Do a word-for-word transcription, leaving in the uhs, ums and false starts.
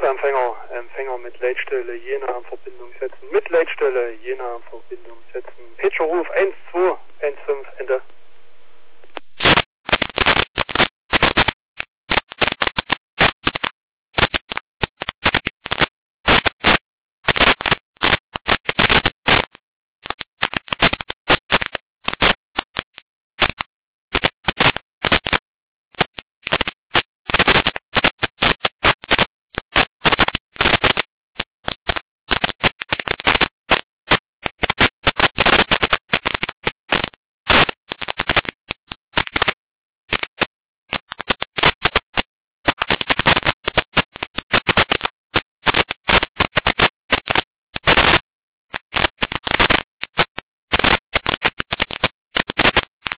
Empfänger, Empfänger mit Leitstelle Jena in Verbindung setzen. Mit Leitstelle Jena in Verbindung setzen. Petscherruf eins zwei eins fünf, Ende.